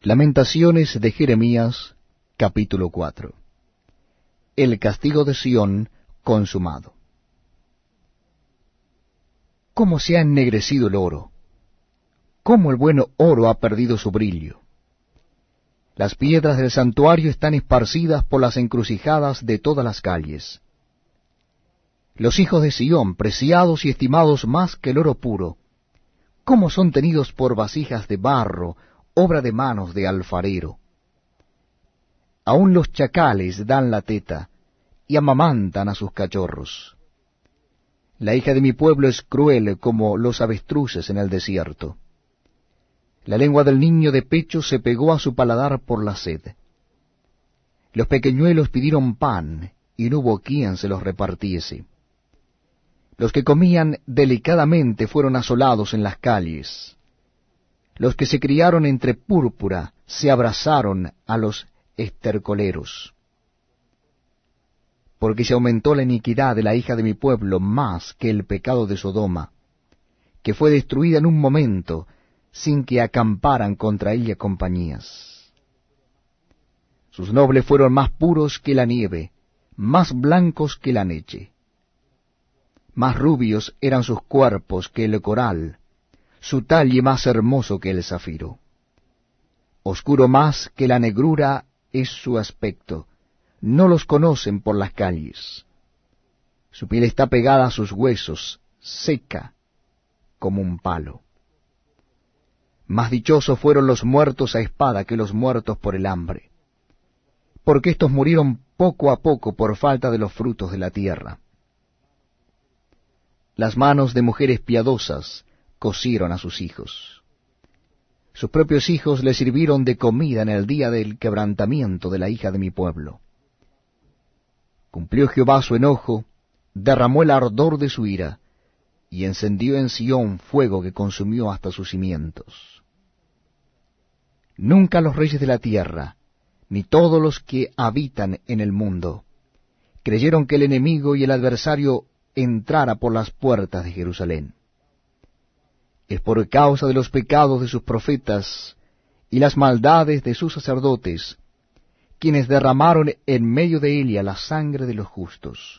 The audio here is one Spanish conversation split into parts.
Lamentaciones de Jeremías, capítulo 4. El castigo de Sión consumado. ¿Cómo se ha ennegrecido el oro? ¿Cómo el buen oro ha perdido su brillo? Las piedras del santuario están esparcidas por las encrucijadas de todas las calles. Los hijos de Sión, preciados y estimados más que el oro puro, ¿cómo son tenidos por vasijas de barro, obra de manos de alfarero? Aun los chacales dan la teta y amamantan a sus cachorros. La hija de mi pueblo es cruel como los avestruces en el desierto. La lengua del niño de pecho se pegó a su paladar por la sed. Los pequeñuelos pidieron pan, y no hubo quien se los repartiese. Los que comían delicadamente fueron asolados en las calles. Los que se criaron entre púrpura se abrazaron a los estercoleros. Porque se aumentó la iniquidad de la hija de mi pueblo más que el pecado de Sodoma, que fue destruida en un momento, sin que acamparan contra ella compañías. Sus nobles fueron más puros que la nieve, más blancos que la leche. Más rubios eran sus cuerpos que el coral, su talle más hermoso que el zafiro. Oscuro más que la negrura es su aspecto, no los conocen por las calles. Su piel está pegada a sus huesos, seca como un palo. Más dichosos fueron los muertos a espada que los muertos por el hambre, porque éstos murieron poco a poco por falta de los frutos de la tierra. Las manos de mujeres piadosas cocieron a sus hijos. Sus propios hijos les sirvieron de comida en el día del quebrantamiento de la hija de mi pueblo. Cumplió Jehová su enojo, derramó el ardor de su ira, y encendió en Sión fuego que consumió hasta sus cimientos. Nunca los reyes de la tierra, ni todos los que habitan en el mundo, creyeron que el enemigo y el adversario entrara por las puertas de Jerusalén. Es por causa de los pecados de sus profetas y las maldades de sus sacerdotes, quienes derramaron en medio de ella la sangre de los justos.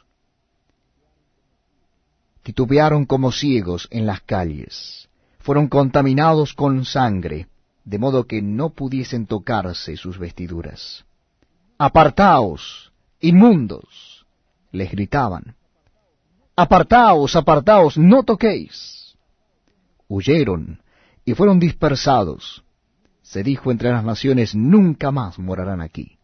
Titubearon como ciegos en las calles, fueron contaminados con sangre, de modo que no pudiesen tocarse sus vestiduras. ¡Apartaos, inmundos!, les gritaban. ¡Apartaos, apartaos, no toquéis! Huyeron y fueron dispersados. Se dijo entre las naciones, nunca más morarán aquí.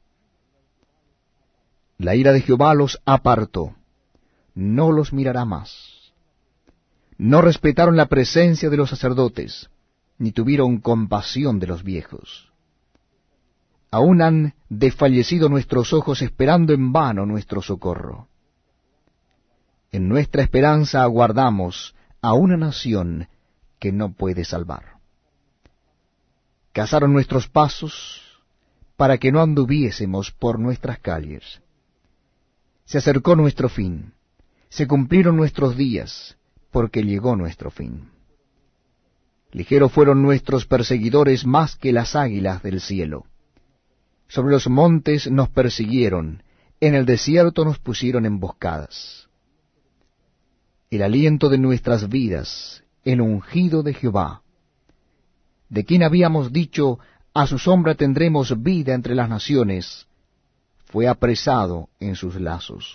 La ira de Jehová los apartó, no los mirará más. No respetaron la presencia de los sacerdotes, ni tuvieron compasión de los viejos. Aún han desfallecido nuestros ojos esperando en vano nuestro socorro. En nuestra esperanza aguardamos a una nación que no puede salvar. Cazaron nuestros pasos para que no anduviésemos por nuestras calles. Se acercó nuestro fin, se cumplieron nuestros días, porque llegó nuestro fin. Ligeros fueron nuestros perseguidores más que las águilas del cielo. Sobre los montes nos persiguieron, en el desierto nos pusieron emboscadas. El aliento de nuestras vidas, el ungido de Jehová, de quien habíamos dicho, a su sombra tendremos vida entre las naciones, fue apresado en sus lazos.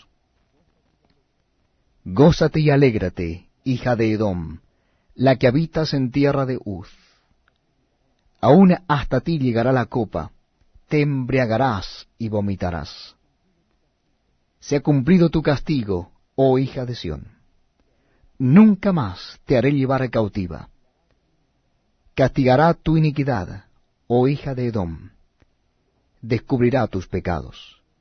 Gózate y alégrate, hija de Edom, la que habitas en tierra de Uz. Aún hasta ti llegará la copa, te embriagarás y vomitarás. Se ha cumplido tu castigo, oh hija de Sión. Nunca más te haré llevar cautiva. Castigará tu iniquidad, oh hija de Edom. Descubrirá tus pecados.